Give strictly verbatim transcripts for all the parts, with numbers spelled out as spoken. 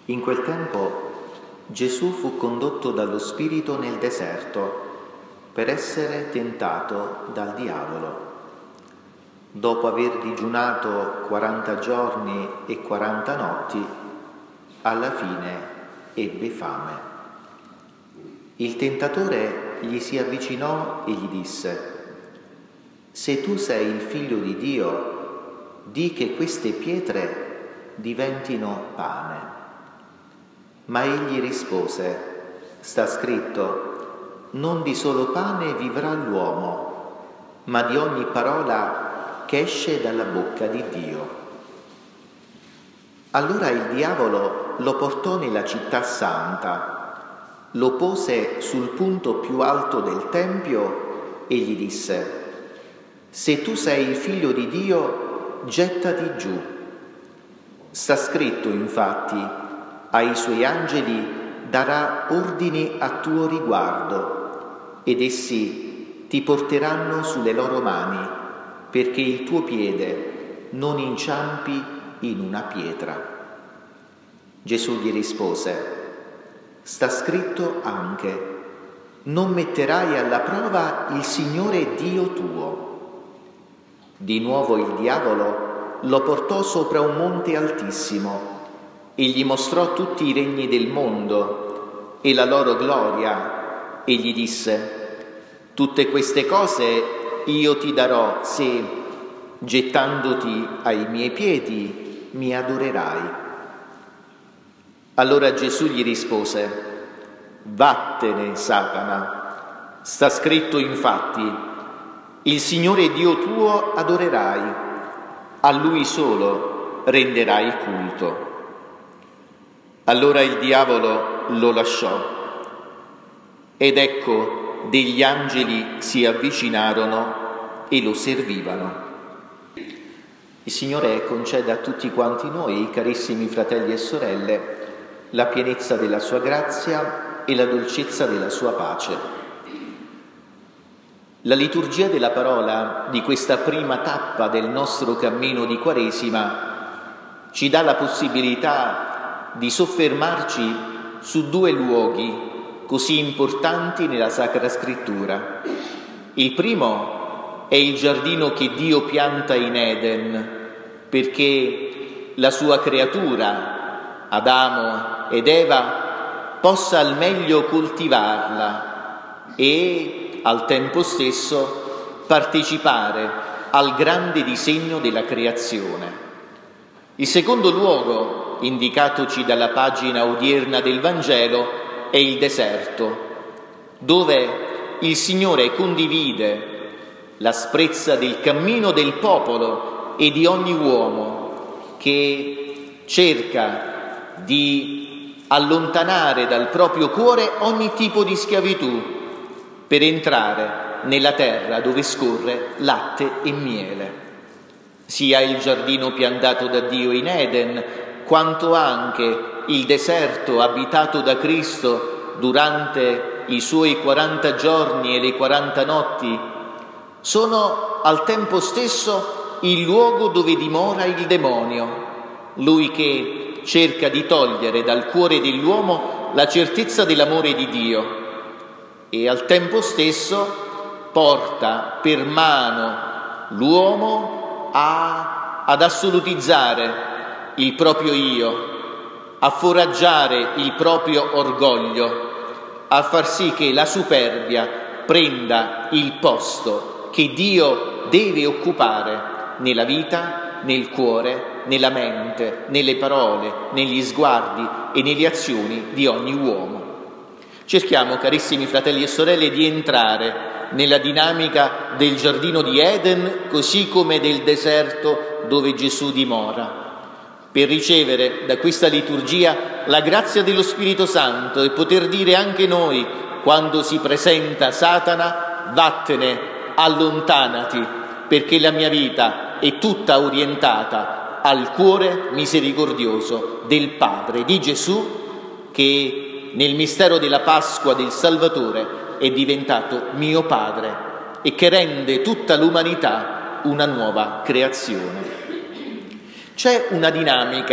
In quel tempo Gesù fu condotto dallo Spirito nel deserto per essere tentato dal diavolo. Dopo aver digiunato quaranta giorni e quaranta notti, alla fine ebbe fame. Il tentatore gli si avvicinò e gli disse: «Se tu sei il Figlio di Dio, di che queste pietre diventino pane». Ma egli rispose: «Sta scritto, non di solo pane vivrà l'uomo, ma di ogni parola che esce dalla bocca di Dio». Allora il diavolo lo portò nella città santa, lo pose sul punto più alto del tempio e gli disse: «Se tu sei il Figlio di Dio, gettati giù. Sta scritto infatti, ai suoi angeli darà ordini a tuo riguardo, ed essi ti porteranno sulle loro mani, perché il tuo piede non inciampi in una pietra». Gesù gli rispose: «Sta scritto anche, non metterai alla prova il Signore Dio tuo». Di nuovo il diavolo lo portò sopra un monte altissimo e gli mostrò tutti i regni del mondo e la loro gloria, e gli disse: «Tutte queste cose io ti darò se, gettandoti ai miei piedi, mi adorerai». Allora Gesù gli rispose: «Vattene, Satana, sta scritto infatti, il Signore Dio tuo adorerai, a Lui solo renderai culto». Allora il diavolo lo lasciò, ed ecco degli angeli si avvicinarono e lo servivano. Il Signore conceda a tutti quanti noi, carissimi fratelli e sorelle, la pienezza della sua grazia e la dolcezza della sua pace. La liturgia della parola di questa prima tappa del nostro cammino di Quaresima ci dà la possibilità di soffermarci su due luoghi così importanti nella Sacra Scrittura. Il primo è il giardino che Dio pianta in Eden, perché la sua creatura, Adamo ed Eva, possa al meglio coltivarla e al tempo stesso partecipare al grande disegno della creazione. Il secondo luogo, indicatoci dalla pagina odierna del Vangelo, è il deserto, dove il Signore condivide l'asprezza del cammino del popolo e di ogni uomo che cerca di allontanare dal proprio cuore ogni tipo di schiavitù per entrare nella terra dove scorre latte e miele. Sia il giardino piantato da Dio in Eden, quanto anche il deserto abitato da Cristo durante i suoi quaranta giorni e le quaranta notti, sono al tempo stesso il luogo dove dimora il demonio, lui che cerca di togliere dal cuore dell'uomo la certezza dell'amore di Dio e al tempo stesso porta per mano l'uomo a, ad assolutizzare il proprio io, a foraggiare il proprio orgoglio, a far sì che la superbia prenda il posto che Dio deve occupare nella vita, nel cuore, nella mente, nelle parole, negli sguardi e nelle azioni di ogni uomo. Cerchiamo, carissimi fratelli e sorelle, di entrare nella dinamica del giardino di Eden, così come del deserto dove Gesù dimora, per ricevere da questa liturgia la grazia dello Spirito Santo e poter dire anche noi, quando si presenta Satana: vattene, allontanati, perché la mia vita è tutta orientata al cuore misericordioso del Padre, di Gesù, che nel mistero della Pasqua del Salvatore è diventato mio Padre e che rende tutta l'umanità una nuova creazione. C'è una dinamica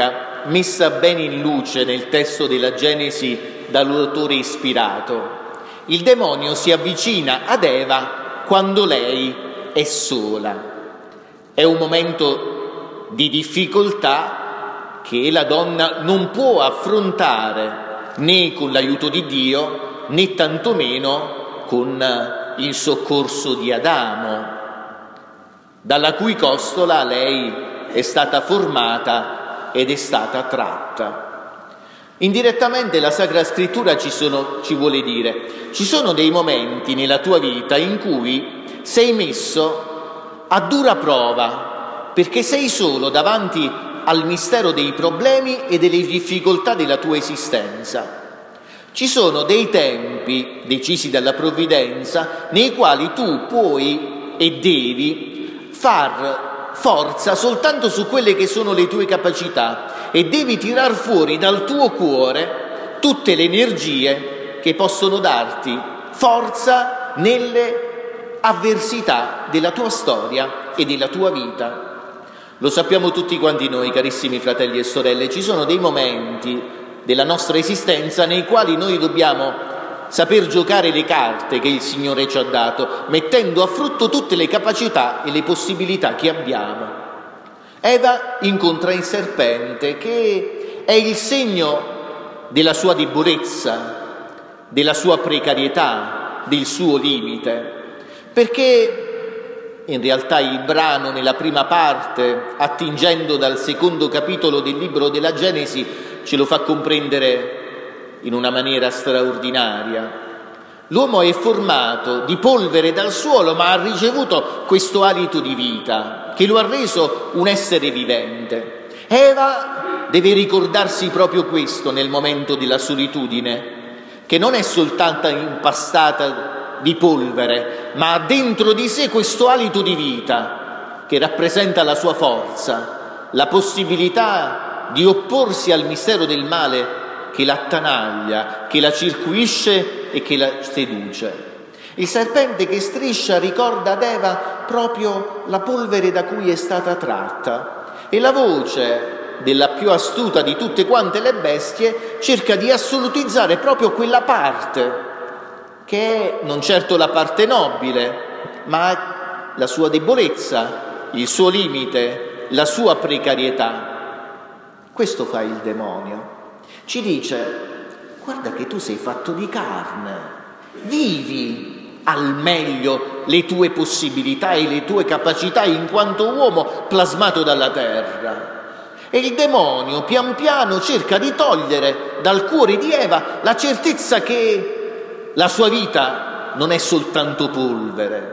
messa bene in luce nel testo della Genesi dall'autore ispirato. Il demonio si avvicina ad Eva quando lei è sola. È un momento di difficoltà che la donna non può affrontare né con l'aiuto di Dio né tantomeno con il soccorso di Adamo, dalla cui costola lei è stata formata ed è stata tratta. Indirettamente la Sacra Scrittura ci, sono, ci vuole dire: ci sono dei momenti nella tua vita in cui sei messo a dura prova, perché sei solo davanti al mistero dei problemi e delle difficoltà della tua esistenza. Ci sono dei tempi decisi dalla provvidenza nei quali tu puoi e devi far forza soltanto su quelle che sono le tue capacità e devi tirar fuori dal tuo cuore tutte le energie che possono darti forza nelle avversità della tua storia e della tua vita. Lo sappiamo tutti quanti noi, carissimi fratelli e sorelle, ci sono dei momenti della nostra esistenza nei quali noi dobbiamo saper giocare le carte che il Signore ci ha dato, mettendo a frutto tutte le capacità e le possibilità che abbiamo. Eva incontra il serpente, che è il segno della sua debolezza, della sua precarietà, del suo limite, perché in realtà il brano nella prima parte, attingendo dal secondo capitolo del libro della Genesi, ce lo fa comprendere in una maniera straordinaria. L'uomo è formato di polvere dal suolo, ma ha ricevuto questo alito di vita che lo ha reso un essere vivente. Eva deve ricordarsi proprio questo nel momento della solitudine, che non è soltanto impastata di polvere, ma ha dentro di sé questo alito di vita che rappresenta la sua forza, la possibilità di opporsi al mistero del male che l'attanaglia, che la circuisce e che la seduce. Il serpente che striscia ricorda ad Eva proprio la polvere da cui è stata tratta, e la voce della più astuta di tutte quante le bestie cerca di assolutizzare proprio quella parte che è non certo la parte nobile, ma la sua debolezza, il suo limite, la sua precarietà. Questo fa il demonio. Ci dice: guarda che tu sei fatto di carne, vivi al meglio le tue possibilità e le tue capacità in quanto uomo plasmato dalla terra. E il demonio pian piano cerca di togliere dal cuore di Eva la certezza che la sua vita non è soltanto polvere.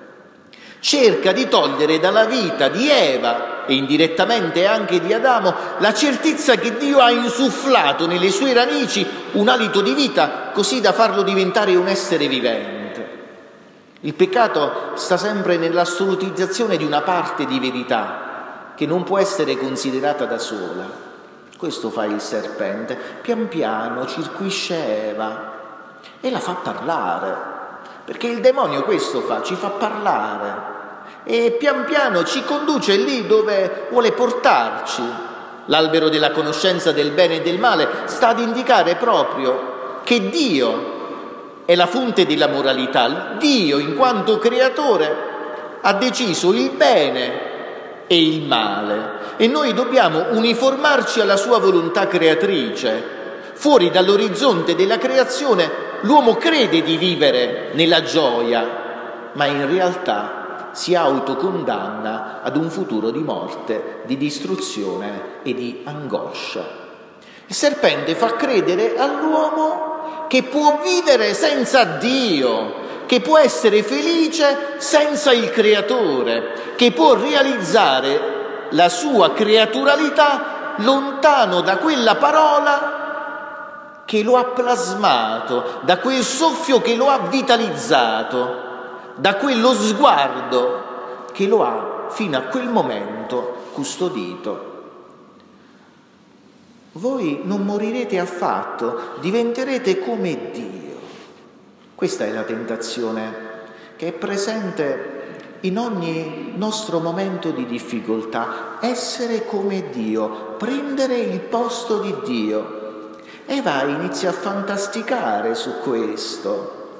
Cerca di togliere dalla vita di Eva e indirettamente anche di Adamo la certezza che Dio ha insufflato nelle sue radici un alito di vita così da farlo diventare un essere vivente. Il peccato sta sempre nell'assolutizzazione di una parte di verità che non può essere considerata da sola. Questo fa il serpente, pian piano circuisce Eva e la fa parlare, perché il demonio questo fa, ci fa parlare. E pian piano ci conduce lì dove vuole portarci. L'albero della conoscenza del bene e del male sta ad indicare proprio che Dio è la fonte della moralità. Dio, in quanto creatore, ha deciso il bene e il male e noi dobbiamo uniformarci alla sua volontà creatrice. Fuori dall'orizzonte della creazione l'uomo crede di vivere nella gioia, ma in realtà si autocondanna ad un futuro di morte, di distruzione e di angoscia. Il serpente fa credere all'uomo che può vivere senza Dio, che può essere felice senza il Creatore, che può realizzare la sua creaturalità lontano da quella parola che lo ha plasmato, da quel soffio che lo ha vitalizzato, da quello sguardo che lo ha fino a quel momento custodito. Voi non morirete affatto, diventerete come Dio. Questa è la tentazione che è presente in ogni nostro momento di difficoltà, essere come Dio, prendere il posto di Dio. Eva inizia a fantasticare su questo,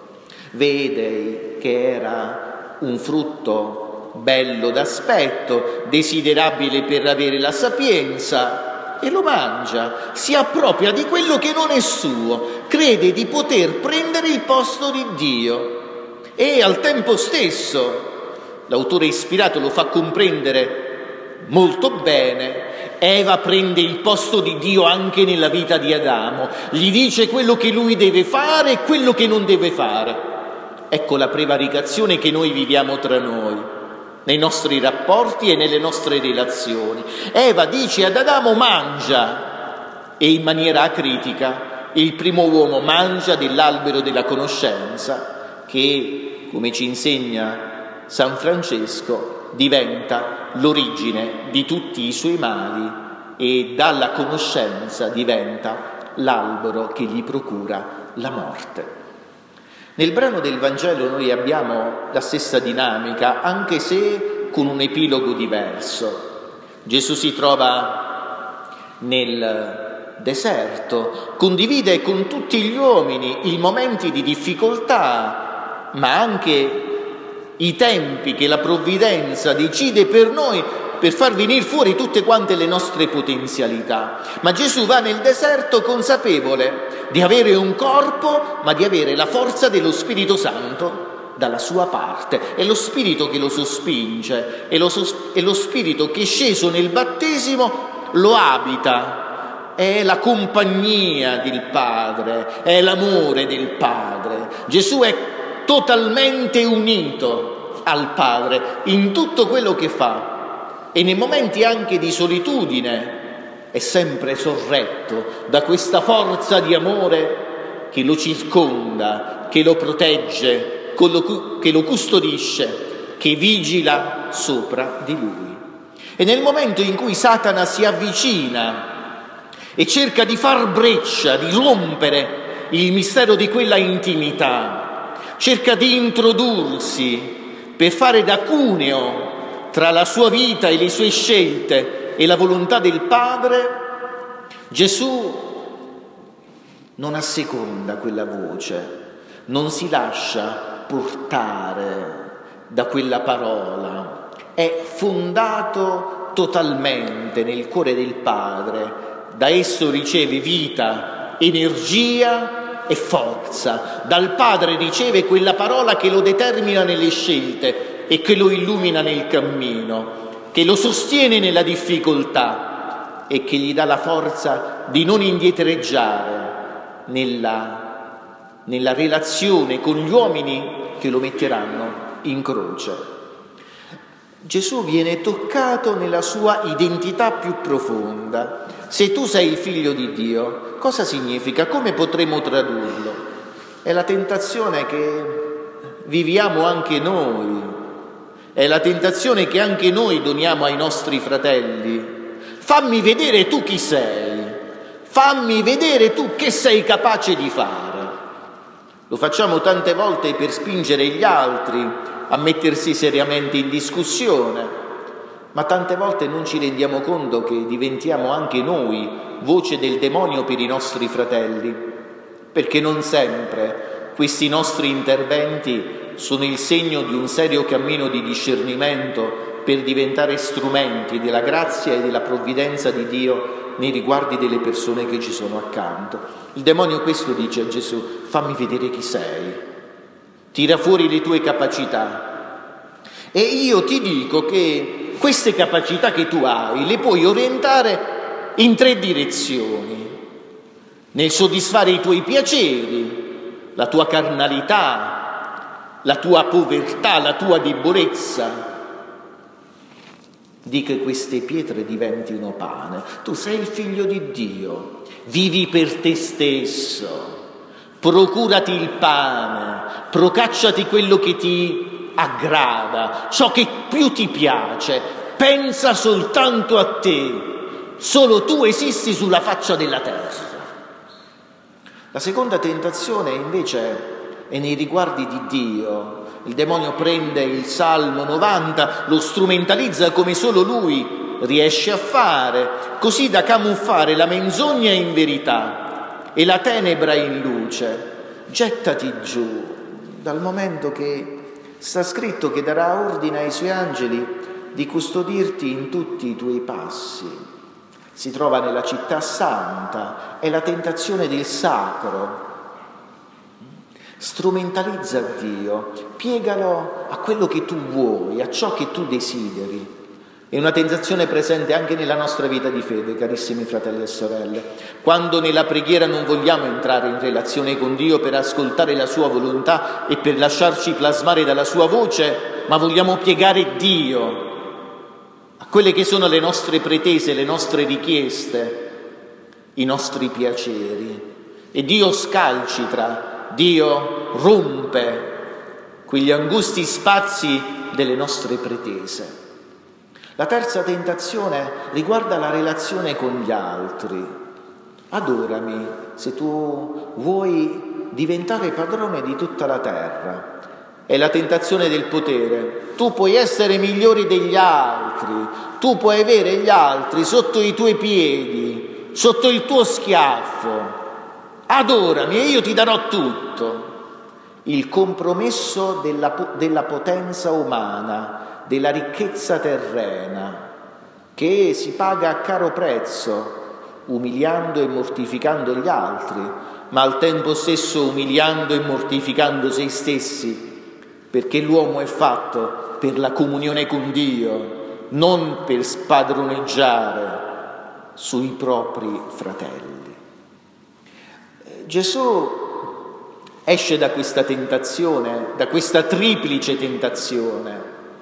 vede che era un frutto bello d'aspetto, desiderabile per avere la sapienza, e lo mangia, si appropria di quello che non è suo, crede di poter prendere il posto di Dio e al tempo stesso, l'autore ispirato lo fa comprendere molto bene, Eva prende il posto di Dio anche nella vita di Adamo, gli dice quello che lui deve fare e quello che non deve fare. Ecco la prevaricazione che noi viviamo tra noi, nei nostri rapporti e nelle nostre relazioni. Eva dice ad Adamo mangia, e in maniera acritica il primo uomo mangia dell'albero della conoscenza che, come ci insegna San Francesco, diventa l'origine di tutti i suoi mali e dalla conoscenza diventa l'albero che gli procura la morte. Nel brano del Vangelo noi abbiamo la stessa dinamica, anche se con un epilogo diverso. Gesù si trova nel deserto, condivide con tutti gli uomini i momenti di difficoltà, ma anche i tempi che la provvidenza decide per noi per far venire fuori tutte quante le nostre potenzialità. Ma Gesù va nel deserto consapevole di avere un corpo, ma di avere la forza dello Spirito Santo dalla sua parte. È lo Spirito che lo sospinge, è lo, sos- è lo Spirito che sceso nel battesimo lo abita. È la compagnia del Padre, è l'amore del Padre. Gesù è totalmente unito al Padre in tutto quello che fa e nei momenti anche di solitudine è sempre sorretto da questa forza di amore che lo circonda, che lo protegge, che lo custodisce, che vigila sopra di lui. E nel momento in cui Satana si avvicina e cerca di far breccia, di rompere il mistero di quella intimità, cerca di introdursi per fare da cuneo tra la sua vita e le sue scelte e la volontà del Padre, Gesù non asseconda quella voce, non si lascia portare da quella parola, è fondato totalmente nel cuore del Padre, da esso riceve vita, energia e forza, dal Padre riceve quella parola che lo determina nelle scelte e che lo illumina nel cammino, che lo sostiene nella difficoltà e che gli dà la forza di non indietreggiare nella, nella relazione con gli uomini che lo metteranno in croce. Gesù viene toccato nella sua identità più profonda. Se tu sei il figlio di Dio, cosa significa? Come potremo tradurlo? È la tentazione che viviamo anche noi, è la tentazione che anche noi doniamo ai nostri fratelli. Fammi vedere tu chi sei, fammi vedere tu che sei capace di fare. Lo facciamo tante volte per spingere gli altri a mettersi seriamente in discussione, ma tante volte non ci rendiamo conto che diventiamo anche noi voce del demonio per i nostri fratelli, perché non sempre questi nostri interventi sono il segno di un serio cammino di discernimento per diventare strumenti della grazia e della provvidenza di Dio nei riguardi delle persone che ci sono accanto. Il demonio questo dice a Gesù: fammi vedere chi sei, tira fuori le tue capacità. E io ti dico che queste capacità che tu hai le puoi orientare in tre direzioni: nel soddisfare i tuoi piaceri, la tua carnalità, la tua povertà, la tua debolezza. Di che queste pietre diventino pane. Tu sei il figlio di Dio, vivi per te stesso, procurati il pane, procacciati quello che ti aggrada, ciò che più ti piace, pensa soltanto a te, solo tu esisti sulla faccia della terra. La seconda tentazione invece e nei riguardi di Dio. Il demonio prende il Salmo novanta, lo strumentalizza come solo lui riesce a fare, così da camuffare la menzogna in verità e la tenebra in luce. Gettati giù, dal momento che sta scritto che darà ordine ai suoi angeli di custodirti in tutti i tuoi passi. Si trova nella città santa, è la tentazione del sacro. Strumentalizza Dio, piegalo a quello che tu vuoi, a ciò che tu desideri. È una tentazione presente anche nella nostra vita di fede, carissimi fratelli e sorelle. Quando nella preghiera non vogliamo entrare in relazione con Dio per ascoltare la sua volontà e per lasciarci plasmare dalla sua voce, ma vogliamo piegare Dio a quelle che sono le nostre pretese, le nostre richieste, i nostri piaceri. E Dio scalcitra, Dio rompe quegli angusti spazi delle nostre pretese. La terza tentazione riguarda la relazione con gli altri. Adorami se tu vuoi diventare padrone di tutta la terra. È la tentazione del potere. Tu puoi essere migliore degli altri, tu puoi avere gli altri sotto i tuoi piedi, sotto il tuo schiaffo. Adorami e io ti darò tutto. Il compromesso della, della potenza umana, della ricchezza terrena, che si paga a caro prezzo, umiliando e mortificando gli altri, ma al tempo stesso umiliando e mortificando se stessi, perché l'uomo è fatto per la comunione con Dio, non per spadroneggiare sui propri fratelli. Gesù esce da questa tentazione, da questa triplice tentazione,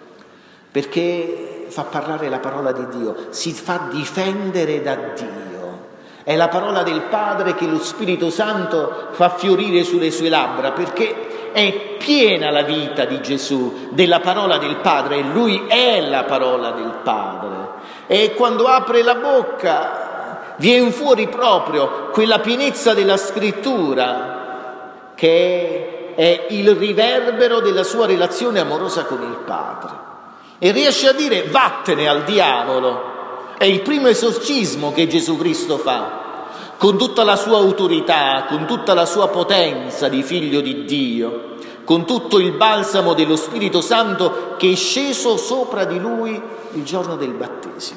perché fa parlare la parola di Dio, si fa difendere da Dio. È la parola del Padre che lo Spirito Santo fa fiorire sulle sue labbra, perché è piena la vita di Gesù della parola del Padre, e Lui è la parola del Padre. E quando apre la bocca viene fuori proprio quella pienezza della Scrittura, che è il riverbero della sua relazione amorosa con il Padre. E riesce a dire vattene al diavolo. È il primo esorcismo che Gesù Cristo fa, con tutta la sua autorità, con tutta la sua potenza di figlio di Dio, con tutto il balsamo dello Spirito Santo che è sceso sopra di lui il giorno del battesimo.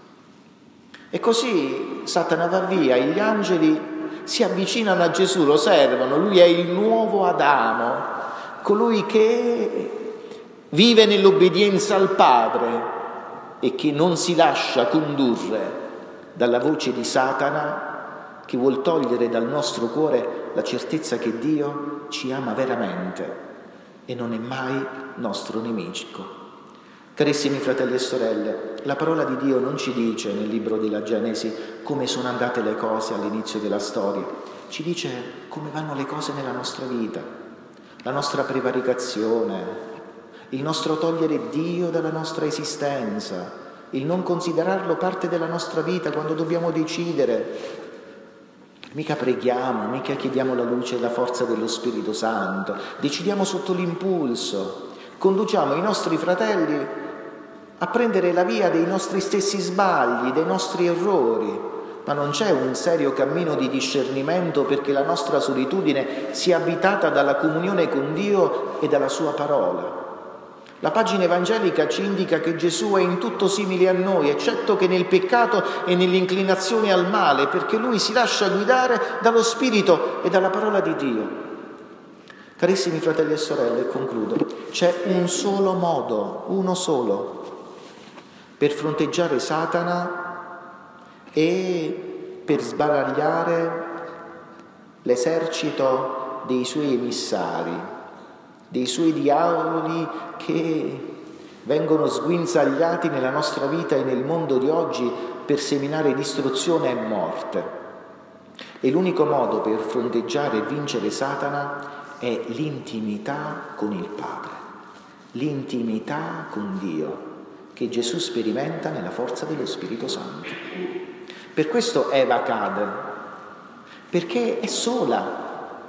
E così Satana va via, e gli angeli si avvicinano a Gesù, lo servono. Lui è il nuovo Adamo, colui che vive nell'obbedienza al Padre e che non si lascia condurre dalla voce di Satana, che vuol togliere dal nostro cuore la certezza che Dio ci ama veramente e non è mai nostro nemico. Carissimi fratelli e sorelle, la parola di Dio non ci dice nel libro della Genesi come sono andate le cose all'inizio della storia, ci dice come vanno le cose nella nostra vita, la nostra prevaricazione, il nostro togliere Dio dalla nostra esistenza, il non considerarlo parte della nostra vita quando dobbiamo decidere. Mica preghiamo, mica chiediamo la luce e la forza dello Spirito Santo, decidiamo sotto l'impulso, conduciamo i nostri fratelli a prendere la via dei nostri stessi sbagli, dei nostri errori, ma non c'è un serio cammino di discernimento perché la nostra solitudine sia abitata dalla comunione con Dio e dalla sua parola. La pagina evangelica ci indica che Gesù è in tutto simile a noi, eccetto che nel peccato e nell'inclinazione al male, perché Lui si lascia guidare dallo Spirito e dalla parola di Dio. Carissimi fratelli e sorelle, concludo, c'è un solo modo, uno solo, per fronteggiare Satana e per sbaragliare l'esercito dei suoi emissari, dei suoi diavoli che vengono sguinzagliati nella nostra vita e nel mondo di oggi per seminare distruzione e morte. E l'unico modo per fronteggiare e vincere Satana è l'intimità con il Padre, l'intimità con Dio, che Gesù sperimenta nella forza dello Spirito Santo. Per questo Eva cade, perché è sola,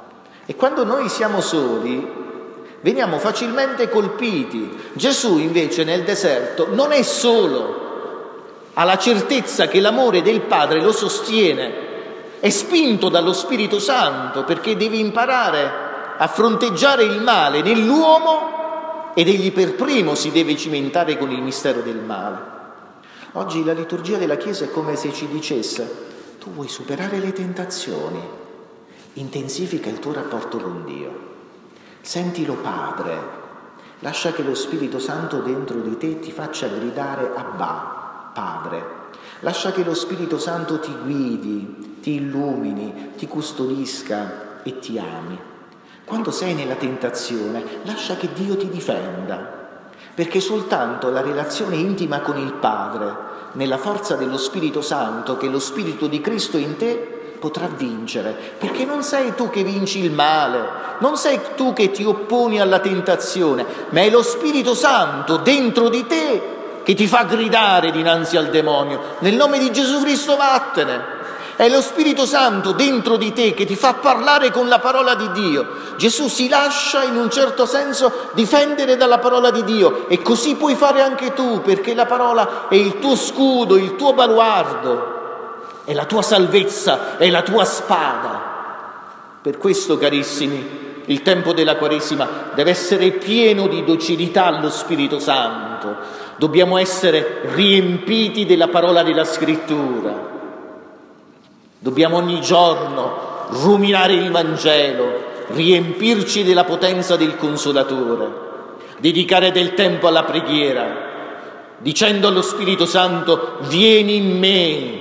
E quando noi siamo soli, veniamo facilmente colpiti. Gesù invece nel deserto non è solo, ha la certezza che l'amore del Padre lo sostiene, è spinto dallo Spirito Santo perché deve imparare a fronteggiare il male nell'uomo ed egli per primo si deve cimentare con il mistero del male. Oggi la liturgia della Chiesa è come se ci dicesse: tu vuoi superare le tentazioni, intensifica il tuo rapporto con Dio, sentilo Padre, lascia che lo Spirito Santo dentro di te ti faccia gridare Abba, Padre, lascia che lo Spirito Santo ti guidi, ti illumini, ti custodisca e ti ami. Quando sei nella tentazione, lascia che Dio ti difenda, perché soltanto la relazione intima con il Padre, nella forza dello Spirito Santo, che è lo Spirito di Cristo in te, potrà vincere, perché non sei tu che vinci il male, non sei tu che ti opponi alla tentazione, ma è lo Spirito Santo dentro di te che ti fa gridare dinanzi al demonio: nel nome di Gesù Cristo vattene. È lo Spirito Santo dentro di te che ti fa parlare con la parola di Dio. Gesù si lascia in un certo senso difendere dalla parola di Dio, e così puoi fare anche tu, perché la parola è il tuo scudo, il tuo baluardo, è la tua salvezza, è la tua spada. Per questo, carissimi, il tempo della Quaresima deve essere pieno di docilità allo Spirito Santo. Dobbiamo essere riempiti della parola della Scrittura. Dobbiamo ogni giorno ruminare il Vangelo, riempirci della potenza del Consolatore, dedicare del tempo alla preghiera, dicendo allo Spirito Santo: vieni in me,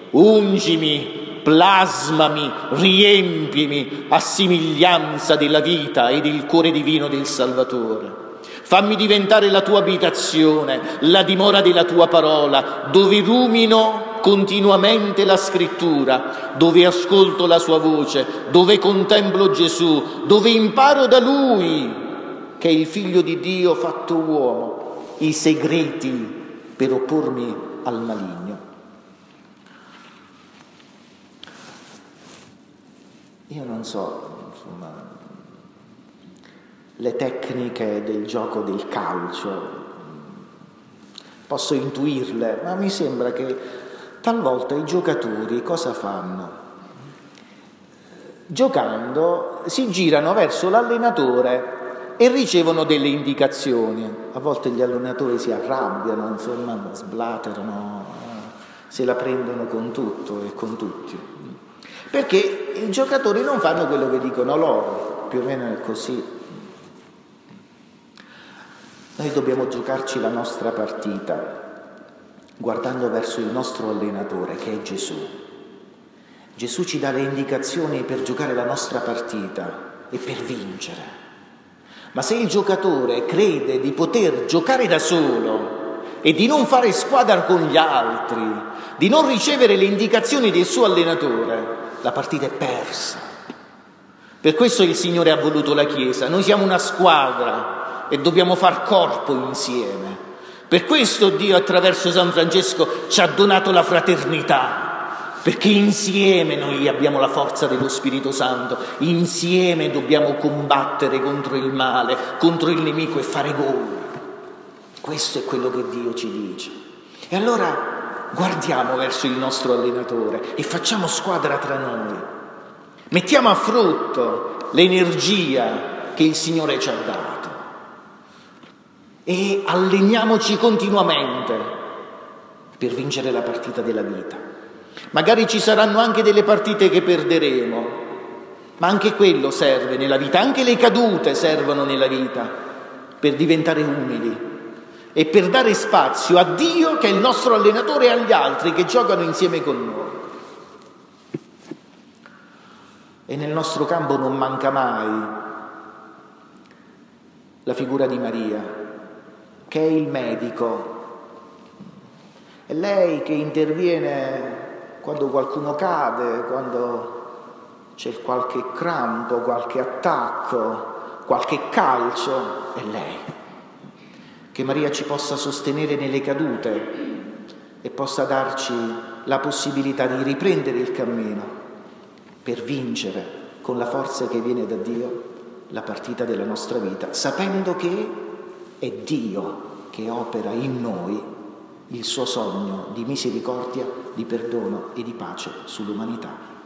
ungimi, plasmami, riempimi a somiglianza della vita e del cuore divino del Salvatore. Fammi diventare la tua abitazione, la dimora della tua parola, dove rumino continuamente la Scrittura, dove ascolto la sua voce, dove contemplo Gesù, dove imparo da Lui, che è il Figlio di Dio fatto uomo, i segreti per oppormi al maligno. Io non so, insomma, le tecniche del gioco del calcio, posso intuirle, ma mi sembra che talvolta i giocatori cosa fanno? Giocando si girano verso l'allenatore e ricevono delle indicazioni. A volte gli allenatori si arrabbiano, insomma, sblaterano, se la prendono con tutto e con tutti. Perché i giocatori non fanno quello che dicono loro, più o meno è così. Noi dobbiamo giocarci la nostra partita guardando verso il nostro allenatore, che è Gesù. Gesù ci dà le indicazioni per giocare la nostra partita e per vincere. Ma se il giocatore crede di poter giocare da solo e di non fare squadra con gli altri, di non ricevere le indicazioni del suo allenatore, la partita è persa. Per questo il Signore ha voluto la Chiesa. Noi siamo una squadra e dobbiamo far corpo insieme. Per questo Dio attraverso San Francesco ci ha donato la fraternità, perché insieme noi abbiamo la forza dello Spirito Santo, insieme dobbiamo combattere contro il male, contro il nemico e fare gol. Questo è quello che Dio ci dice. E allora guardiamo verso il nostro allenatore e facciamo squadra tra noi. Mettiamo a frutto l'energia che il Signore ci ha dato. E alleniamoci continuamente per vincere la partita della vita. Magari ci saranno anche delle partite che perderemo, ma anche quello serve nella vita, anche le cadute servono nella vita per diventare umili e per dare spazio a Dio, che è il nostro allenatore, e agli altri che giocano insieme con noi. E nel nostro campo non manca mai la figura di Maria, che è il medico. È lei che interviene quando qualcuno cade, quando c'è qualche crampo, qualche attacco, qualche calcio. È lei. Che Maria ci possa sostenere nelle cadute e possa darci la possibilità di riprendere il cammino per vincere con la forza che viene da Dio la partita della nostra vita, sapendo che è Dio che opera in noi il suo sogno di misericordia, di perdono e di pace sull'umanità.